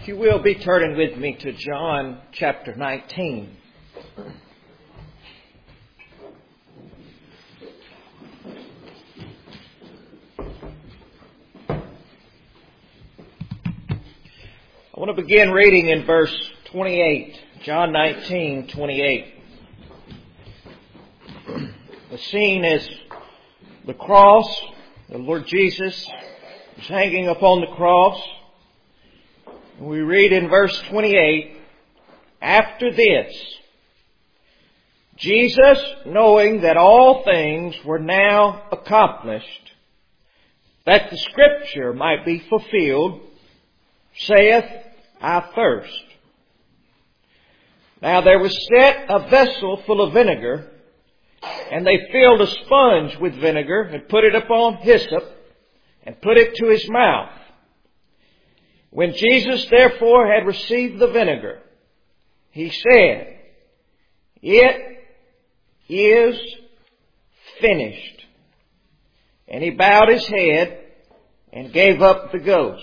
you will, be turning with me to John chapter 19. I want to begin reading in verse 28, John 19:28. The scene is the cross. The Lord Jesus is hanging upon the cross. And we read in verse 28, after this, Jesus, knowing that all things were now accomplished, that the Scripture might be fulfilled, saith, I thirst. Now there was set a vessel full of vinegar, and they filled a sponge with vinegar, and put it upon hyssop, and put it to his mouth. When Jesus therefore had received the vinegar, he said, it is finished. And he bowed his head and gave up the ghost.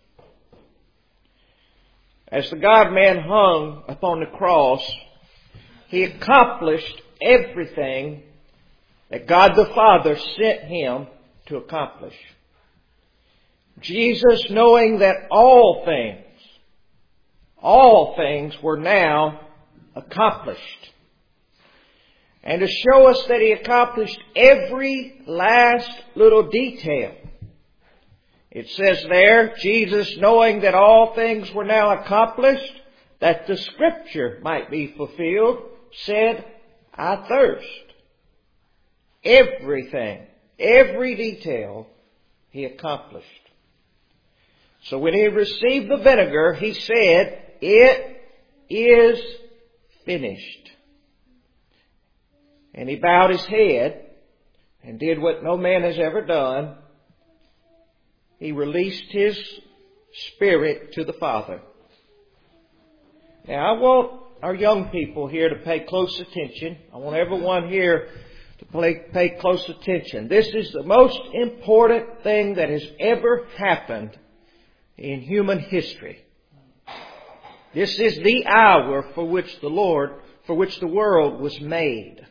As the God-man hung upon the cross, he accomplished everything that God the Father sent him to accomplish. Jesus, knowing that all things were now accomplished. And to show us that he accomplished every last little detail, it says there, Jesus, knowing that all things were now accomplished, that the Scripture might be fulfilled, said, I thirst. Everything, every detail he accomplished. So when he received the vinegar, he said, it is finished. And he bowed his head and did what no man has ever done. He released his spirit to the Father. Now I want our young people here to pay close attention. I want everyone here to pay close attention. This is the most important thing that has ever happened in human history. This is the hour for which the world was made.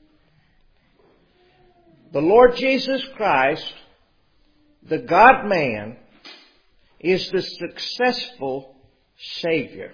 The Lord Jesus Christ, the God-man, is the successful Savior.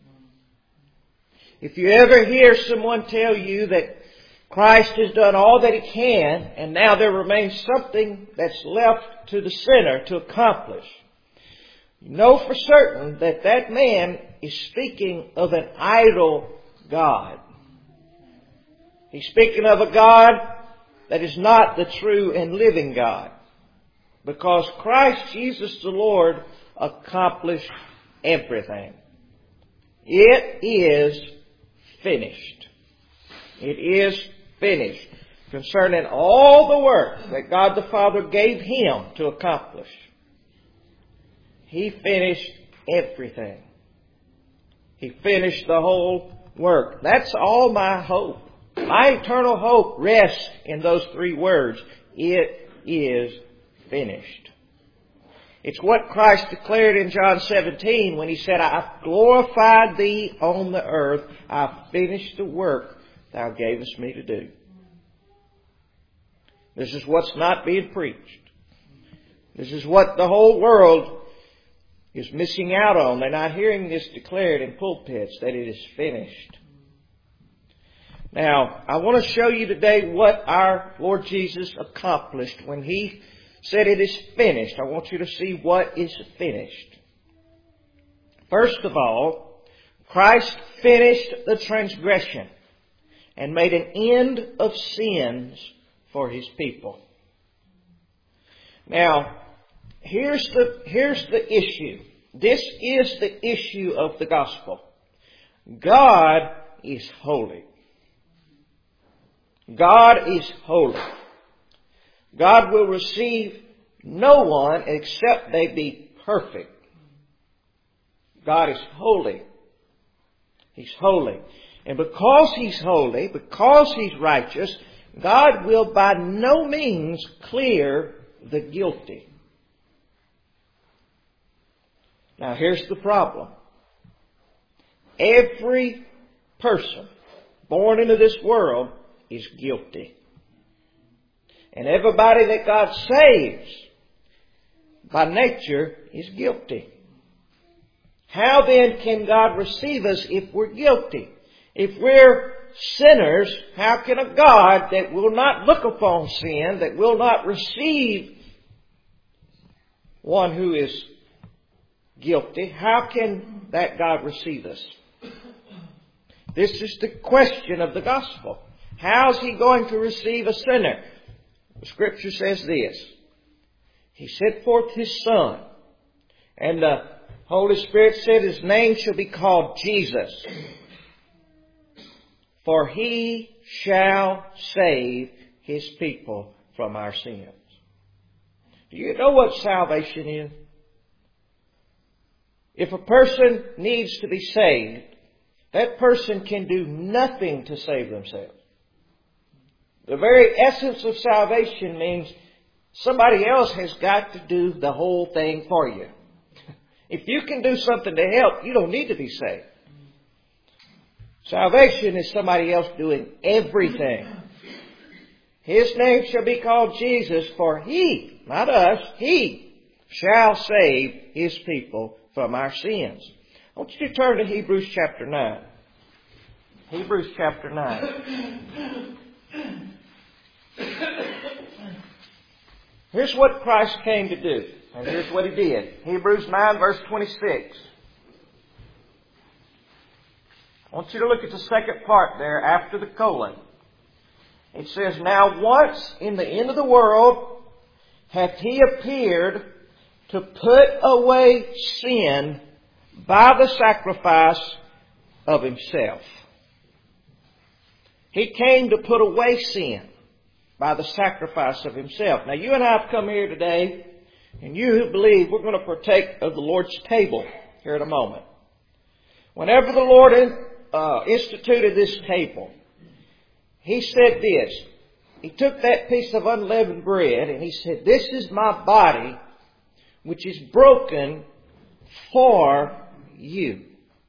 If you ever hear someone tell you that Christ has done all that He can and now there remains something that's left to the sinner to accomplish, you know for certain that that man is speaking of an idol God. He's speaking of a God that is not the true and living God. Because Christ Jesus the Lord accomplished everything. It is finished. It is finished. Concerning all the work that God the Father gave Him to accomplish. He finished everything. He finished the whole work. That's all my hope. My eternal hope rests in those three words. It is finished. It's what Christ declared in John 17 when He said, I've glorified Thee on the earth. I've finished the work Thou gavest me to do. This is what's not being preached. This is what the whole world is missing out on. They're not hearing this declared in pulpits, that it is finished. Now, I want to show you today what our Lord Jesus accomplished when He said it is finished. I want you to see what is finished. First of all, Christ finished the transgression and made an end of sins for His people. Now, here's the issue. This is the issue of the gospel. God is holy. God is holy. God will receive no one except they be perfect. God is holy. He's holy. And because He's holy, because He's righteous, God will by no means clear the guilty. Now here's the problem. every person born into this world is guilty. And everybody that God saves by nature is guilty. How then can God receive us if we're guilty? If we're sinners, how can a God that will not look upon sin, that will not receive one who is guilty, how can that God receive us? This is the question of the gospel. How is He going to receive a sinner? The Scripture says this. He sent forth His Son, and the Holy Spirit said His name shall be called Jesus, for He shall save His people from our sins. Do you know what salvation is? If a person needs to be saved, that person can do nothing to save themselves. The very essence of salvation means somebody else has got to do the whole thing for you. If you can do something to help, you don't need to be saved. Salvation is somebody else doing everything. His name shall be called Jesus, for He, not us, He shall save His people from our sins. I want you to turn to Hebrews chapter 9. Hebrews chapter 9. Here's what Christ came to do. And here's what He did. Hebrews 9 verse 26. I want you to look at the second part there after the colon. It says, now once in the end of the world hath He appeared to put away sin by the sacrifice of Himself. He came to put away sin by the sacrifice of Himself. Now you and I have come here today, and you who believe, we're going to partake of the Lord's table here in a moment. Whenever the Lord instituted this table, He said this. He took that piece of unleavened bread and He said, this is my body which is broken for you.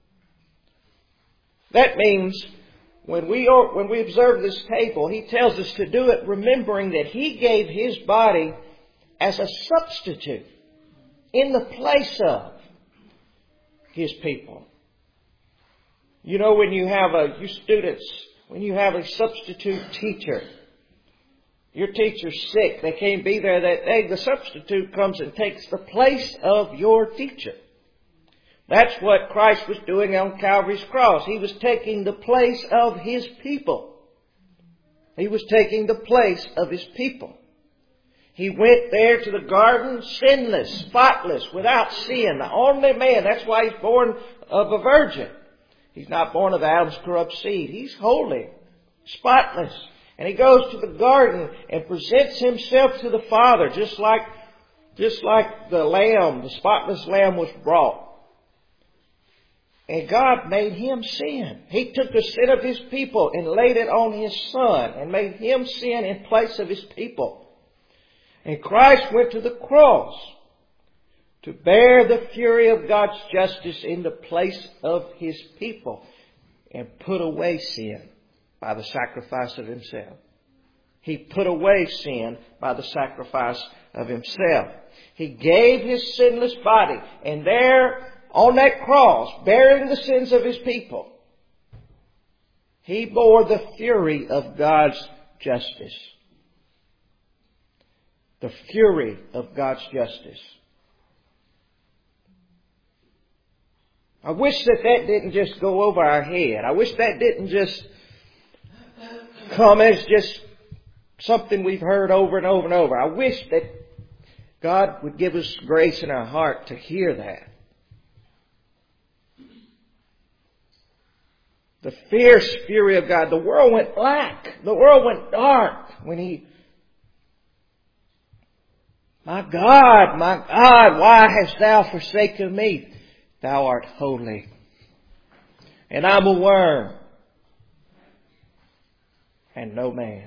That means when we observe this table, He tells us to do it remembering that He gave His body as a substitute in the place of His people. You know, when you have when you have a substitute teacher, your teacher's sick, they can't be there that day, the substitute comes and takes the place of your teacher. That's what Christ was doing on Calvary's cross. He was taking the place of His people. He was taking the place of His people. He went there to the garden sinless, spotless, without sin, the only man. That's why He's born of a virgin. He's not born of Adam's corrupt seed. He's holy, spotless. And He goes to the garden and presents Himself to the Father, just like the lamb, the spotless lamb was brought. And God made Him sin. He took the sin of His people and laid it on His Son and made Him sin in place of His people. And Christ went to the cross to bear the fury of God's justice in the place of His people and put away sin by the sacrifice of Himself. He put away sin by the sacrifice of Himself. He gave His sinless body, and there on that cross, bearing the sins of His people, He bore the fury of God's justice. The fury of God's justice. I wish that didn't just go over our head. I wish that didn't just come as just something we've heard over and over and over. I wish that God would give us grace in our heart to hear that. The fierce fury of God. The world went black. The world went dark when my God, why hast Thou forsaken me? Thou art holy, and I'm a worm, and no man.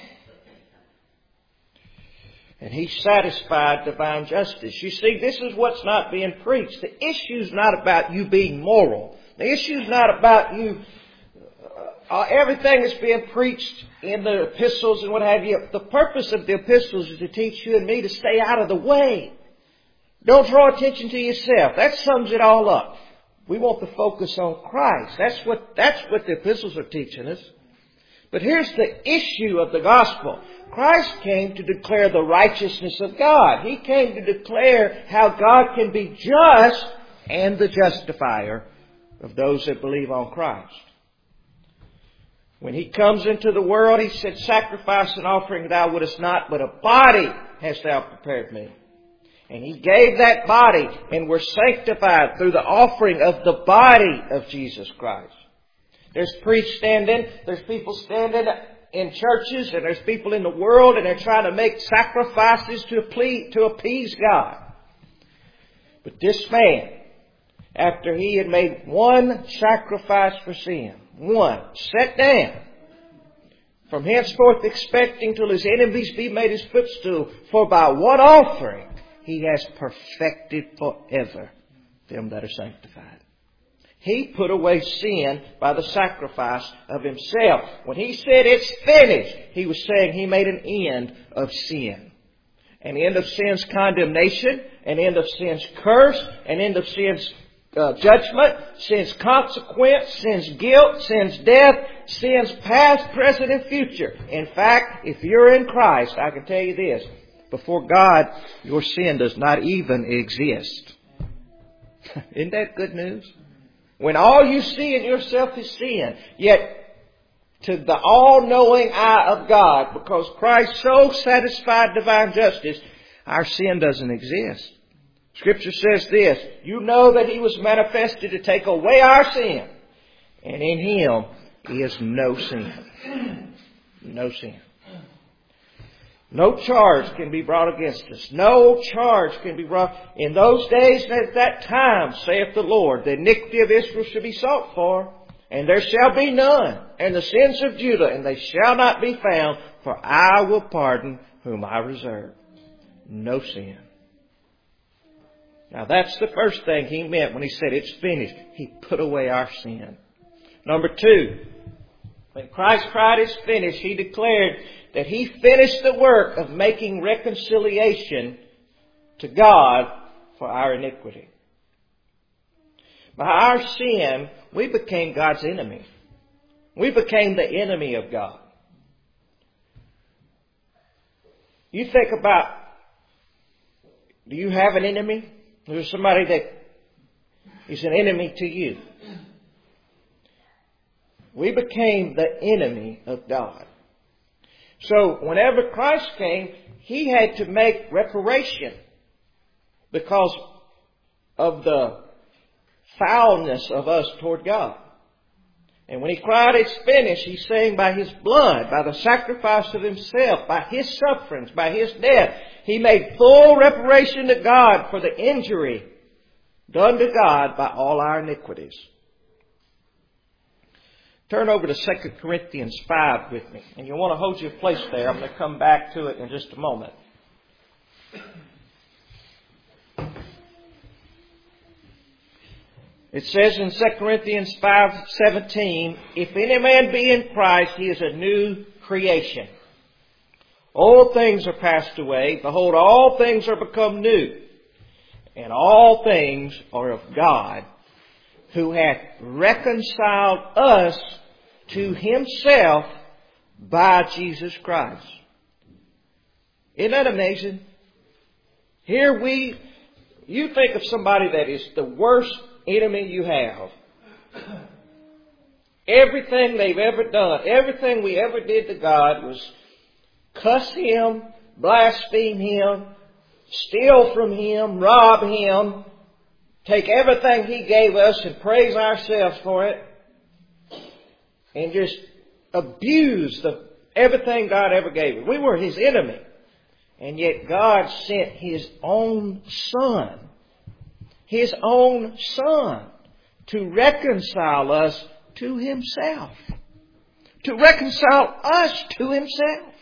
And He satisfied divine justice. You see, this is what's not being preached. The issue's not about you being moral. The issue is not about you. Everything that's being preached in the epistles and what have you, the purpose of the epistles is to teach you and me to stay out of the way. Don't draw attention to yourself. That sums it all up. We want to focus on Christ. That's what the epistles are teaching us. But here's the issue of the gospel. Christ came to declare the righteousness of God. He came to declare how God can be just and the justifier of those that believe on Christ. When He comes into the world, He said, sacrifice and offering thou wouldest not, but a body hast thou prepared me. And He gave that body, and we're sanctified through the offering of the body of Jesus Christ. There's priests standing, there's people standing in churches, and there's people in the world, and they're trying to make sacrifices to appease God. But this man, after He had made one sacrifice for sin, sat down, from henceforth expecting till His enemies be made His footstool, for by one offering He has perfected forever them that are sanctified. He put away sin by the sacrifice of Himself. When He said it's finished, He was saying He made an end of sin. An end of sin's condemnation, an end of sin's curse, an end of sin's judgment, sin's consequence, sin's guilt, sin's death, sin's past, present, and future. In fact, if you're in Christ, I can tell you this, before God, your sin does not even exist. Isn't that good news? When all you see in yourself is sin, yet to the all-knowing eye of God, because Christ so satisfied divine justice, our sin doesn't exist. Scripture says this, you know that He was manifested to take away our sin, and in Him is no sin. No sin. No charge can be brought against us. No charge can be brought. In those days and at that time, saith the Lord, the iniquity of Israel shall be sought for, and there shall be none, and the sins of Judah, and they shall not be found, for I will pardon whom I reserve. No sin. Now that's the first thing He meant when He said it's finished. He put away our sin. Number two, when Christ cried it's finished, He declared that He finished the work of making reconciliation to God for our iniquity. By our sin, we became God's enemy. We became the enemy of God. You think about, do you have an enemy? Is there somebody that is an enemy to you? We became the enemy of God. So whenever Christ came, He had to make reparation because of the foulness of us toward God. And when He cried, it's finished, He's saying by His blood, by the sacrifice of Himself, by His sufferings, by His death, He made full reparation to God for the injury done to God by all our iniquities. Turn over to 2 Corinthians 5 with me. And you'll want to hold your place there. I'm going to come back to it in just a moment. It says in 2 Corinthians 5:17, if any man be in Christ, he is a new creation. Old things are passed away. Behold, all things are become new. And all things are of God, who hath reconciled us to Himself by Jesus Christ. Isn't that amazing? You think of somebody that is the worst enemy you have. Everything they've ever done, everything we ever did to God was cuss Him, blaspheme Him, steal from Him, rob Him, take everything He gave us and praise ourselves for it, and just abuse everything God ever gave us. We were His enemy. And yet God sent His own Son. His own Son to reconcile us to Himself. To reconcile us to Himself.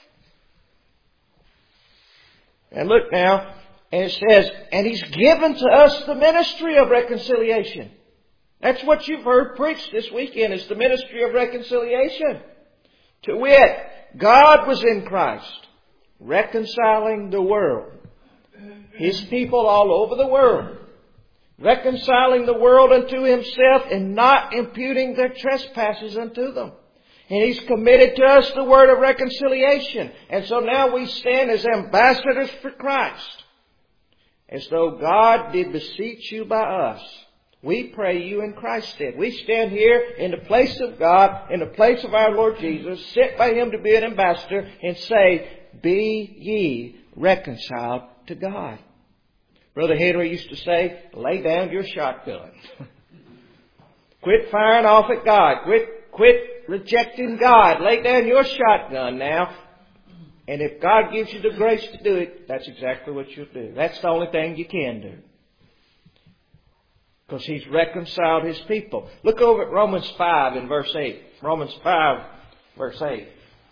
And look now, and it says, and He's given to us the ministry of reconciliation. That's what you've heard preached this weekend, is the ministry of reconciliation. To wit, God was in Christ, reconciling the world. His people all over the world. Reconciling the world unto Himself and not imputing their trespasses unto them. And He's committed to us the word of reconciliation. And so now we stand as ambassadors for Christ. As though God did beseech you by us. We pray you in Christ's stead. We stand here in the place of God, in the place of our Lord Jesus, sent by Him to be an ambassador, and say, be ye reconciled to God. Brother Henry used to say, lay down your shotgun. Quit firing off at God. Quit rejecting God. Lay down your shotgun now. And if God gives you the grace to do it, that's exactly what you'll do. That's the only thing you can do. Because He's reconciled His people. Look over at Romans 5 in verse 8. Romans 5 verse 8.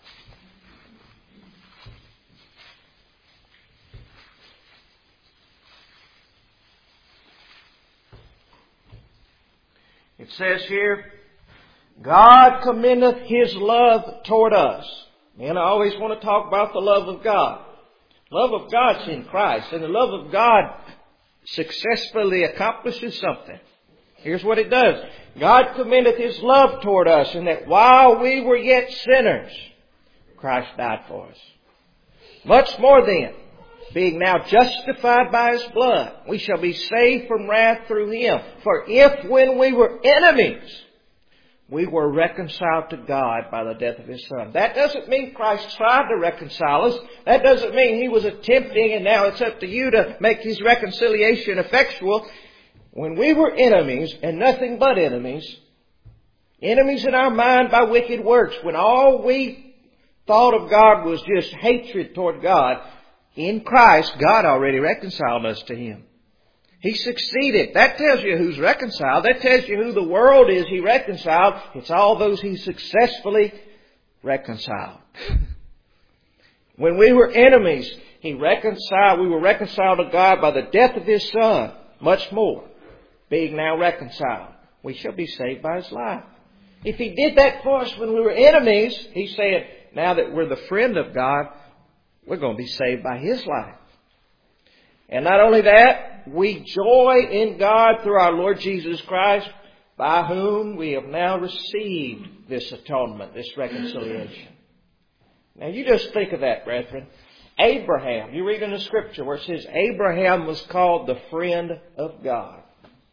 It says here, God commendeth His love toward us. And I always want to talk about the love of God. Love of God's in Christ. And the love of God successfully accomplishes something. Here's what it does. God commendeth His love toward us, in that while we were yet sinners, Christ died for us. Much more then, being now justified by His blood, we shall be saved from wrath through Him. For if when we were enemies, we were reconciled to God by the death of His Son. That doesn't mean Christ tried to reconcile us. That doesn't mean He was attempting and now it's up to you to make His reconciliation effectual. When we were enemies and nothing but enemies, enemies in our mind by wicked works, when all we thought of God was just hatred toward God, in Christ, God already reconciled us to Him. He succeeded. That tells you who's reconciled. That tells you who the world is He reconciled. It's all those He successfully reconciled. When we were enemies, we were reconciled to God by the death of His Son. Much more, being now reconciled, we shall be saved by His life. If He did that for us when we were enemies, He's saying, now that we're the friend of God, we're going to be saved by His life. And not only that, we joy in God through our Lord Jesus Christ, by whom we have now received this atonement, this reconciliation. Now you just think of that, brethren. Abraham, you read in the Scripture where it says Abraham was called the friend of God.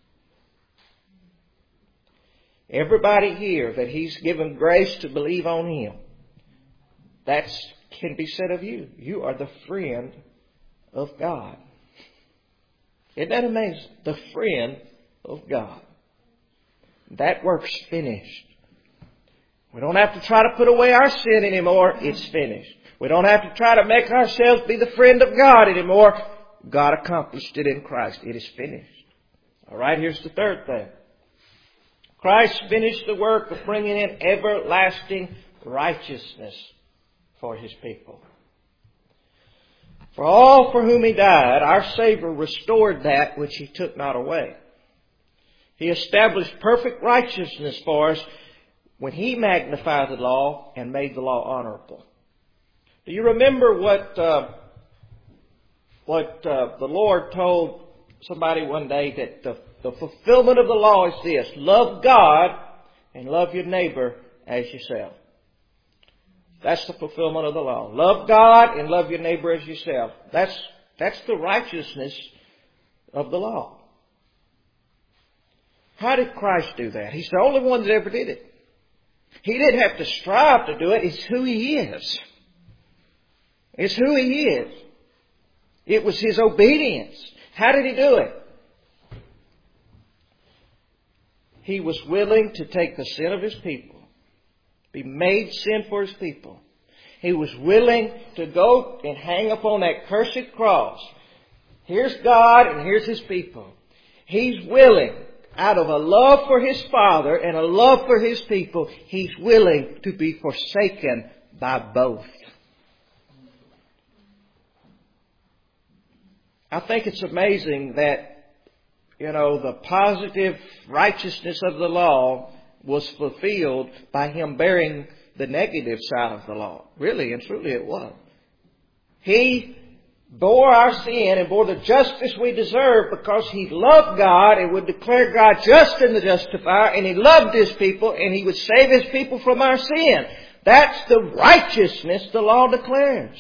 Everybody here that He's given grace to believe on Him, that can be said of you. You are the friend of God. Isn't that amazing? The friend of God. That work's finished. We don't have to try to put away our sin anymore. It's finished. We don't have to try to make ourselves be the friend of God anymore. God accomplished it in Christ. It is finished. All right, here's the third thing. Christ finished the work of bringing in everlasting righteousness for His people. For all for whom He died, our Savior restored that which He took not away. He established perfect righteousness for us when He magnified the law and made the law honorable. Do you remember what the Lord told somebody one day, that the fulfillment of the law is this: love God and love your neighbor as yourself. That's the fulfillment of the law. Love God and love your neighbor as yourself. That's the righteousness of the law. How did Christ do that? He's the only one that ever did it. He didn't have to strive to do it. It's who He is. It's who He is. It was His obedience. How did He do it? He was willing to take the sin of His people, be made sin for His people. He was willing to go and hang upon that cursed cross. Here's God and here's His people. He's willing, out of a love for His Father and a love for His people, He's willing to be forsaken by both. I think it's amazing that the positive righteousness of the law was fulfilled by Him bearing the negative side of the law. Really and truly it was. He bore our sin and bore the justice we deserve because He loved God and would declare God just and the justifier, and He loved His people and He would save His people from our sin. That's the righteousness the law declares.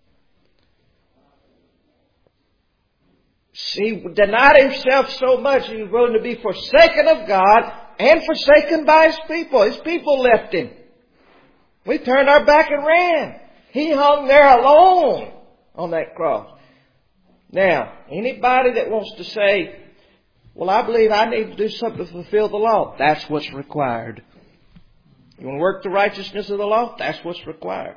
He denied Himself so much He was willing to be forsaken of God and forsaken by His people. His people left Him. We turned our back and ran. He hung there alone on that cross. Now, anybody that wants to say, well, I believe I need to do something to fulfill the law, that's what's required. You want to work the righteousness of the law? That's what's required.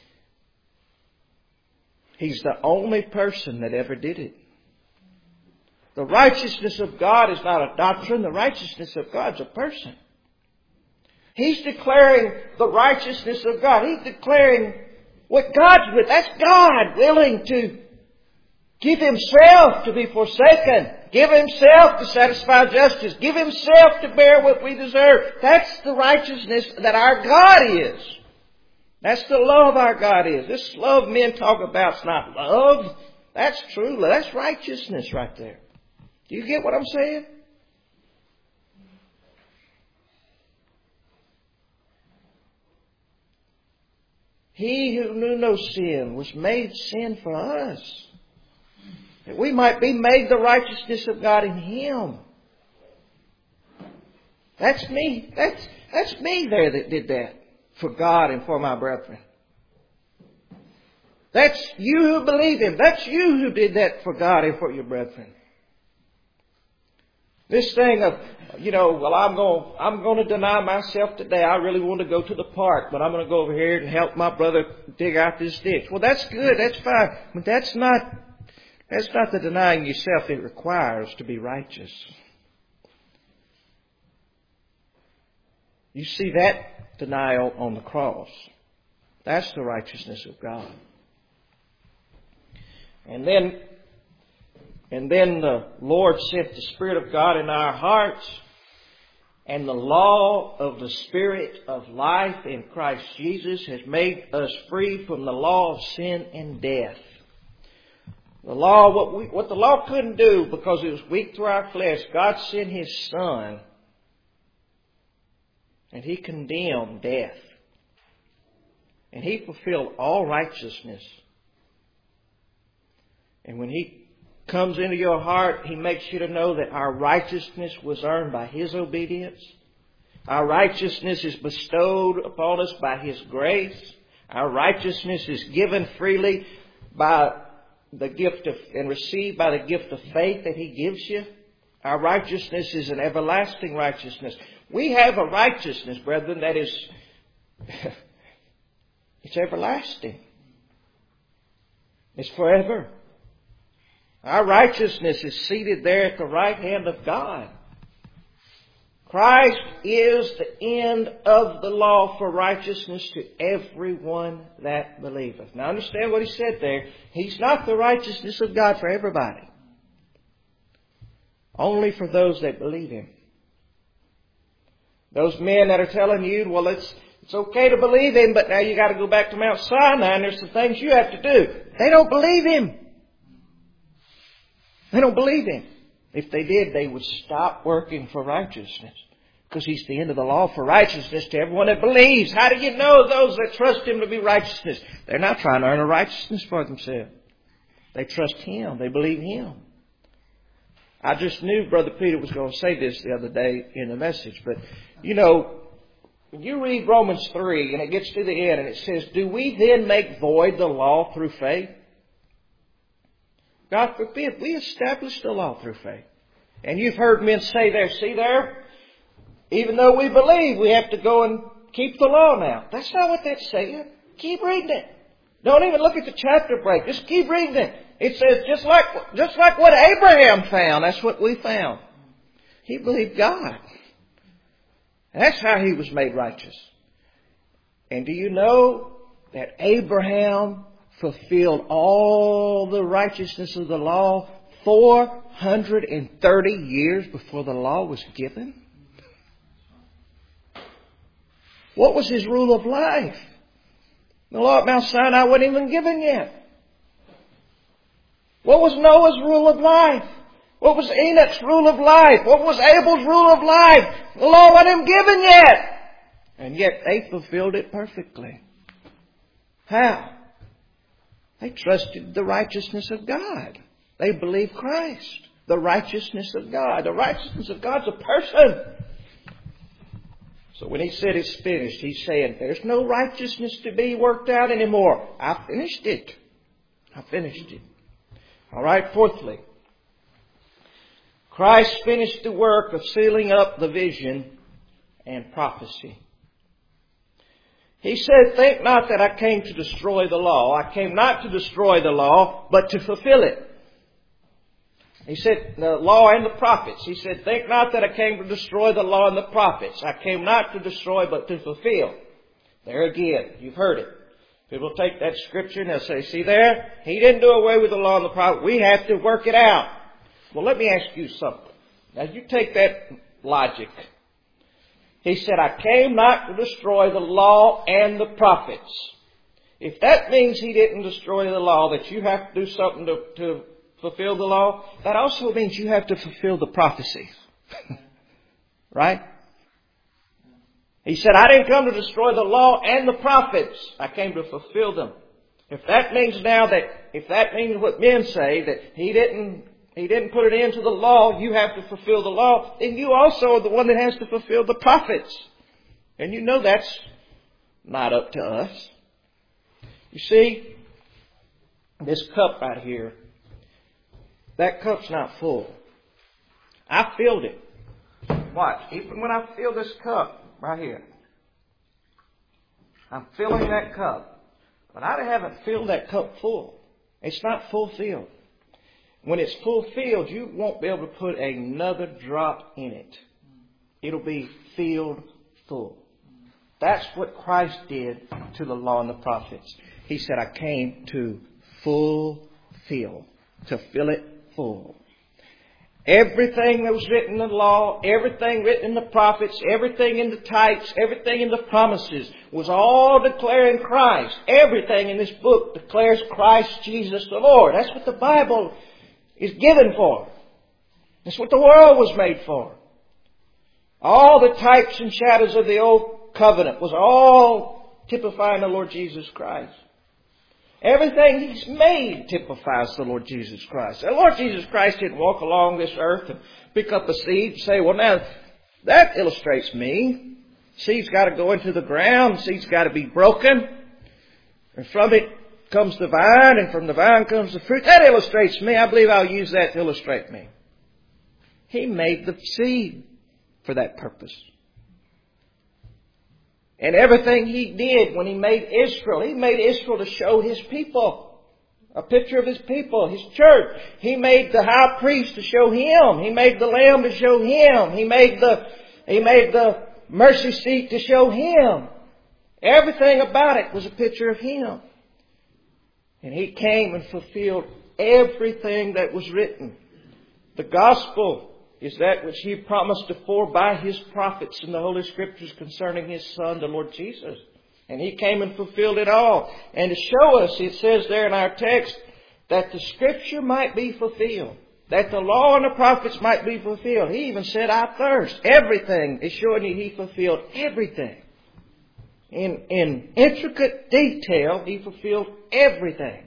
He's the only person that ever did it. The righteousness of God is not a doctrine. The righteousness of God is a person. He's declaring the righteousness of God. He's declaring what God's with. That's God willing to give Himself to be forsaken. Give Himself to satisfy justice. Give Himself to bear what we deserve. That's the righteousness that our God is. That's the love our God is. This love men talk about is not love. That's true love. That's righteousness right there. Do you get what I'm saying? He who knew no sin was made sin for us, that we might be made the righteousness of God in Him. That's me. That's me there that did that for God and for my brethren. That's you who believe Him. That's you who did that for God and for your brethren. This thing of, well, I'm going to deny myself today. I really want to go to the park, but I'm going to go over here and help my brother dig out this ditch. Well, that's good. That's fine. But that's not the denying yourself it requires to be righteous. You see that denial on the cross. That's the righteousness of God. And then the Lord sent the Spirit of God in our hearts, and the law of the Spirit of life in Christ Jesus has made us free from the law of sin and death. The law, what the law couldn't do because it was weak through our flesh, God sent His Son, and He condemned death. And He fulfilled all righteousness. And when He comes into your heart, He makes you to know that our righteousness was earned by His obedience. Our righteousness is bestowed upon us by His grace. Our righteousness is given freely by the gift of, and received by the gift of faith that He gives you. Our righteousness is an everlasting righteousness. We have a righteousness, brethren, that is, it's everlasting. It's forever. Our righteousness is seated there at the right hand of God. Christ is the end of the law for righteousness to everyone that believeth. Now understand what He said there. He's not the righteousness of God for everybody. Only for those that believe Him. Those men that are telling you, well, it's okay to believe Him, but now you got to go back to Mount Sinai and there's some things you have to do. They don't believe Him. They don't believe Him. If they did, they would stop working for righteousness. Because He's the end of the law for righteousness to everyone that believes. How do you know those that trust Him to be righteousness? They're not trying to earn a righteousness for themselves. They trust Him. They believe Him. I just knew Brother Peter was going to say this the other day in the message. But, when you read Romans 3 and it gets to the end and it says, do we then make void the law through faith? God forbid, we established the law through faith. And you've heard men say there, see there, even though we believe, we have to go and keep the law now. That's not what that's saying. Keep reading it. Don't even look at the chapter break. Just keep reading it. It says, just like what Abraham found, that's what we found. He believed God. That's how he was made righteous. And do you know that Abraham fulfilled all the righteousness of the law 430 years before the law was given? What was his rule of life? The law at Mount Sinai wasn't even given yet. What was Noah's rule of life? What was Enoch's rule of life? What was Abel's rule of life? The law wasn't even given yet. And yet they fulfilled it perfectly. How? They trusted the righteousness of God. They believed Christ. The righteousness of God. The righteousness of God's a person. So when he said it's finished, he's saying there's no righteousness to be worked out anymore. I finished it. I finished it. All right, fourthly, Christ finished the work of sealing up the vision and prophecy. He said, think not that I came to destroy the law. I came not to destroy the law, but to fulfill it. He said, the law and the prophets. He said, think not that I came to destroy the law and the prophets. I came not to destroy, but to fulfill. There again, you've heard it. People take that scripture and they'll say, see there? He didn't do away with the law and the prophets. We have to work it out. Well, let me ask you something. Now, you take that logic. He said, I came not to destroy the law and the prophets. If that means he didn't destroy the law, that you have to do something to fulfill the law, that also means you have to fulfill the prophecies. Right? He said, I didn't come to destroy the law and the prophets. I came to fulfill them. If that means what men say, that he didn't put an end to the law, you have to fulfill the law, then you also are the one that has to fulfill the prophets. And you know that's not up to us. You see, this cup right here, that cup's not full. I filled it. Watch. Even when I fill this cup right here, I'm filling that cup. But I haven't filled that cup full. It's not fulfilled. When it's fulfilled, you won't be able to put another drop in it. It'll be filled full. That's what Christ did to the law and the prophets. He said, I came to fulfill, to fill it full. Everything that was written in the law, everything written in the prophets, everything in the types, everything in the promises was all declaring Christ. Everything in this book declares Christ Jesus the Lord. That's what the Bible is given for. That's what the world was made for. All the types and shadows of the old covenant was all typifying the Lord Jesus Christ. Everything He's made typifies the Lord Jesus Christ. The Lord Jesus Christ didn't walk along this earth and pick up a seed and say, well, now, that illustrates me. Seed's got to go into the ground. Seed's got to be broken. And from it comes the vine, and from the vine comes the fruit. That illustrates me. I believe I'll use that to illustrate me. He made the seed for that purpose. And everything He did when He made Israel to show His people. A picture of His people, His church. He made the high priest to show Him. He made the lamb to show Him. He made the mercy seat to show Him. Everything about it was a picture of Him. And He came and fulfilled everything that was written. The gospel is that which He promised afore by His prophets in the Holy Scriptures concerning His Son, the Lord Jesus. And He came and fulfilled it all. And to show us, it says there in our text, that the Scripture might be fulfilled. That the law and the prophets might be fulfilled. He even said, I thirst. Everything is showing you He fulfilled everything. In intricate detail, He fulfilled everything.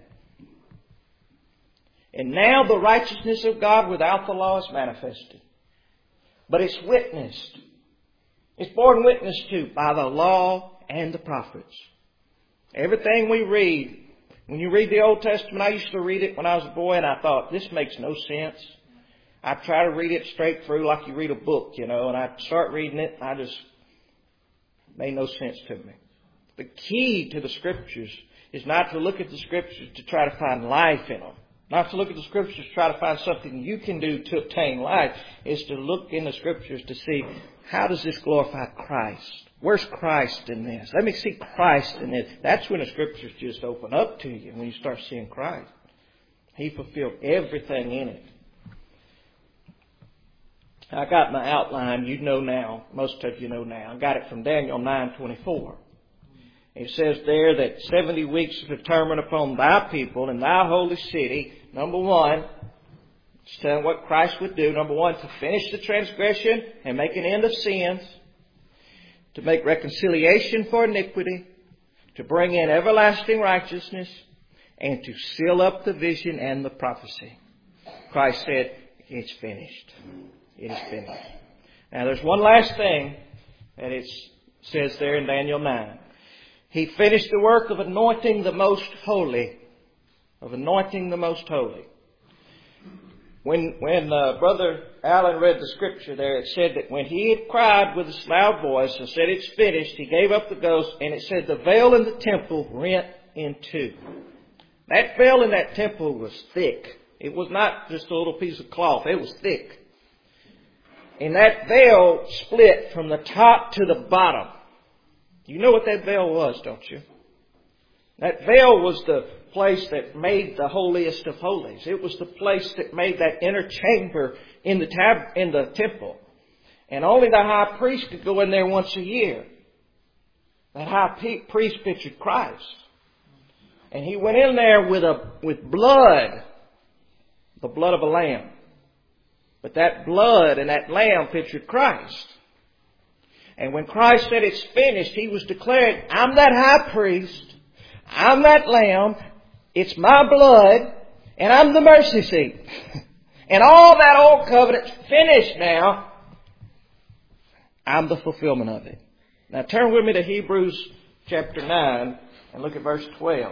And now the righteousness of God without the law is manifested. But it's witnessed. It's borne witness to by the law and the prophets. Everything we read, when you read the Old Testament, I used to read it when I was a boy and I thought, this makes no sense. I try to read it straight through like you read a book, and I start reading it, and it made no sense to me. The key to the Scriptures is not to look at the Scriptures to try to find life in them. Not to look at the Scriptures to try to find something you can do to obtain life. Is to look in the Scriptures to see, how does this glorify Christ? Where's Christ in this? Let me see Christ in this. That's when the Scriptures just open up to you, when you start seeing Christ. He fulfilled everything in it. I got my outline, you know now, most of you know now. I got it from Daniel 9:24. It says there that 70 weeks are determined upon thy people and thy holy city. Number one, it's telling what Christ would do. Number one, to finish the transgression and make an end of sins. To make reconciliation for iniquity. To bring in everlasting righteousness. And to seal up the vision and the prophecy. Christ said, it's finished. It is finished. Now there's one last thing that it says there in Daniel 9. He finished the work of anointing the most holy. Of anointing the most holy. When Brother Allen read the scripture there, it said that when he had cried with a loud voice and said it's finished, he gave up the ghost, and it said the veil in the temple rent in two. That veil in that temple was thick. It was not just a little piece of cloth. It was thick. And that veil split from the top to the bottom. You know what that veil was, don't you? That veil was the place that made the holiest of holies. It was the place that made that inner chamber in the temple. And only the high priest could go in there once a year. That high priest pictured Christ. And he went in there with blood. The blood of a lamb. But that blood and that lamb pictured Christ. And when Christ said it's finished, He was declaring, I'm that high priest. I'm that lamb. It's my blood. And I'm the mercy seat. And all that old covenant's finished now. I'm the fulfillment of it. Now turn with me to Hebrews chapter 9 and look at verse 12.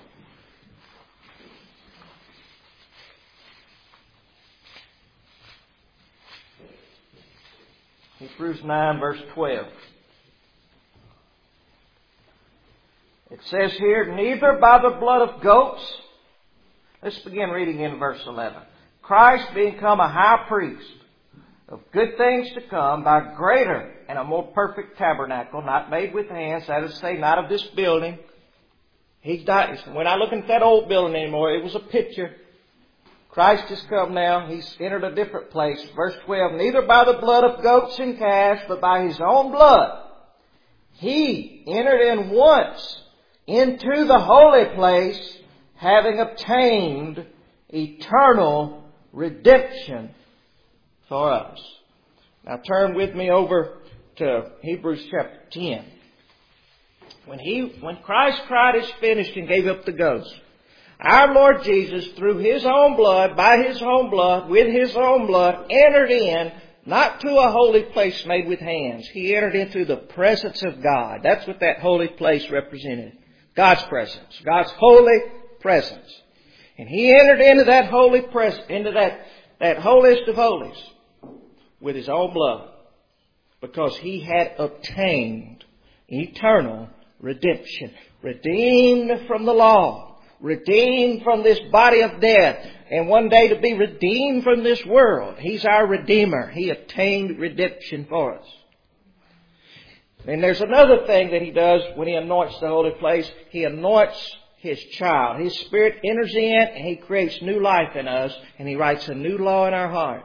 Hebrews 9 verse 12. It says here, neither by the blood of goats. Let's begin reading in verse 11. Christ being become a high priest of good things to come by greater and a more perfect tabernacle, not made with hands, that is to say, not of this building. He's died. We're not looking at that old building anymore. It was a picture. Christ has come now. He's entered a different place. Verse 12, neither by the blood of goats and calves, but by His own blood. He entered in once into the holy place, having obtained eternal redemption for us. Now turn with me over to Hebrews chapter 10. When Christ cried, it's finished, and gave up the ghost, our Lord Jesus, through His own blood, by His own blood, with His own blood, entered in, not to a holy place made with hands. He entered into the presence of God. That's what that holy place represented. God's presence. God's holy presence. And He entered into that holy presence, into that holiest of holies, with His own blood. Because He had obtained eternal redemption. Redeemed from the law. Redeemed from this body of death. And one day to be redeemed from this world. He's our Redeemer. He obtained redemption for us. And there's another thing that He does when He anoints the holy place. He anoints His child. His Spirit enters in and He creates new life in us. And He writes a new law in our heart.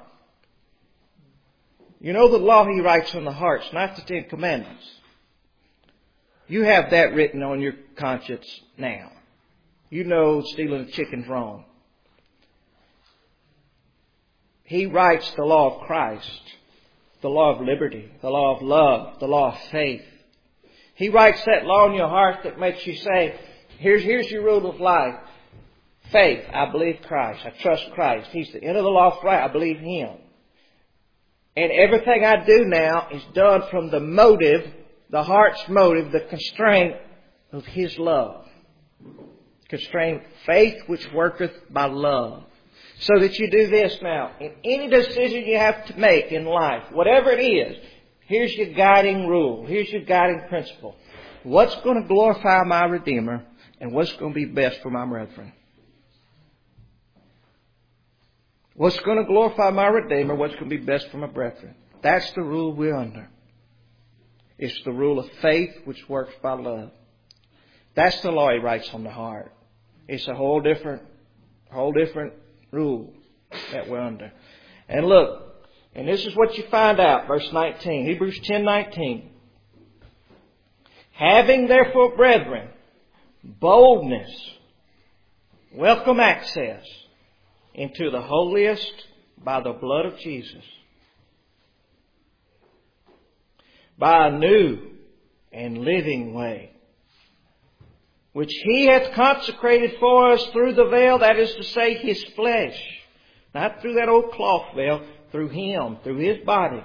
You know the law He writes on the hearts, not the Ten Commandments. You have that written on your conscience now. You know stealing a chicken's wrong. He writes the law of Christ, the law of liberty, the law of love, the law of faith. He writes that law in your heart that makes you say, here's your rule of life. Faith, I believe Christ. I trust Christ. He's the end of the law of right. I believe Him. And everything I do now is done from the motive, the heart's motive, the constraint of His love. Constrained faith which worketh by love. So that you do this now. In any decision you have to make in life, whatever it is, here's your guiding rule. Here's your guiding principle. What's going to glorify my Redeemer and what's going to be best for my brethren? What's going to glorify my Redeemer? What's going to be best for my brethren? That's the rule we're under. It's the rule of faith which works by love. That's the law He writes on the heart. It's a whole different rule that we're under. And look, And this is what you find out, verse 19, Hebrews 10:19. Having therefore, brethren, boldness, welcome access into the holiest by the blood of Jesus, by a new and living way, which He hath consecrated for us through the veil, that is to say, His flesh. Not through that old cloth veil, through Him, through His body.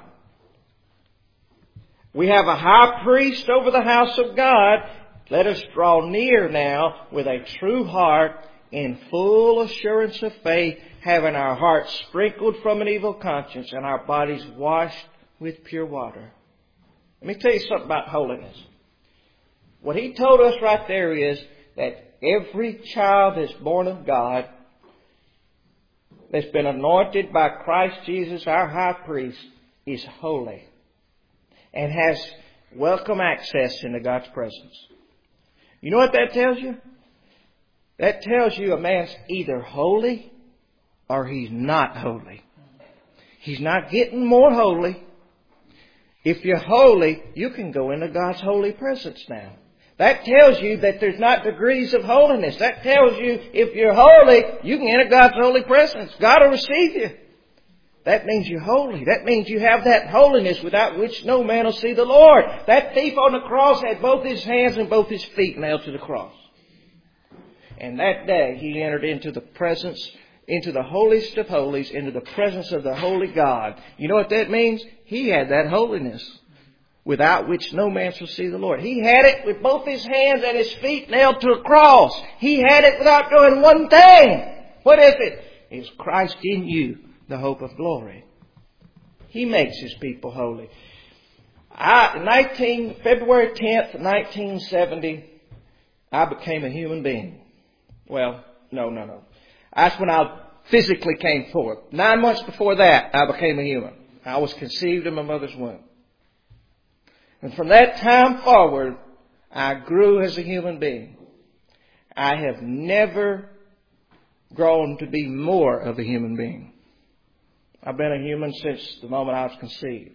We have a high priest over the house of God. Let us draw near now with a true heart in full assurance of faith, having our hearts sprinkled from an evil conscience and our bodies washed with pure water. Let me tell you something about holiness. What he told us right there is that every child that's born of God, that's been anointed by Christ Jesus, our high priest, is holy and has welcome access into God's presence. You know what that tells you? That tells you a man's either holy or he's not holy. He's not getting more holy. If you're holy, you can go into God's holy presence now. That tells you that there's not degrees of holiness. That tells you if you're holy, you can enter God's holy presence. God will receive you. That means you're holy. That means you have that holiness without which no man will see the Lord. That thief on the cross had both his hands and both his feet nailed to the cross. And that day he entered into the presence, into the holiest of holies, into the presence of the holy God. You know what that means? He had that holiness without which no man shall see the Lord. He had it with both his hands and his feet nailed to a cross. He had it without doing one thing. What is it? It's Christ in you, the hope of glory. He makes His people holy. February 10th, 1970, I became a human being. Well, no. That's when I physically came forth. 9 months before that, I became a human. I was conceived in my mother's womb. And from that time forward, I grew as a human being. I have never grown to be more of a human being. I've been a human since the moment I was conceived.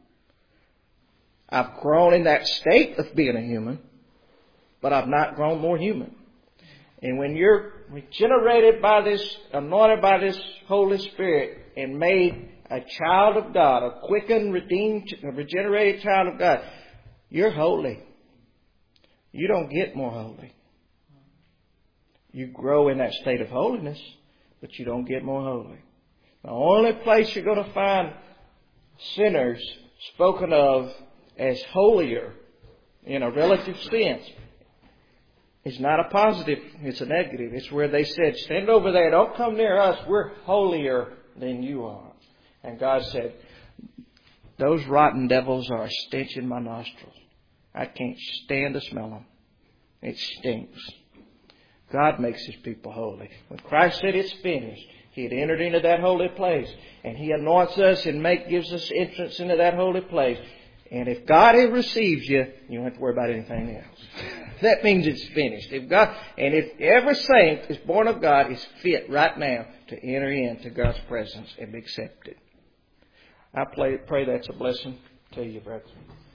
I've grown in that state of being a human, but I've not grown more human. And when you're regenerated by this, anointed by this Holy Spirit and made a child of God, a quickened, redeemed, regenerated child of God, you're holy. You don't get more holy. You grow in that state of holiness, but you don't get more holy. The only place you're going to find sinners spoken of as holier in a relative sense, it's not a positive, it's a negative. It's where they said, stand over there, don't come near us, we're holier than you are. And God said, those rotten devils are a stench in my nostrils. I can't stand to smell them. It stinks. God makes His people holy. When Christ said it's finished, He had entered into that holy place. And He anoints us and gives us entrance into that holy place. And if God receives you, you don't have to worry about anything else. That means it's finished. If every saint is born of God is fit right now to enter into God's presence and be accepted. I pray that's a blessing to you, brethren.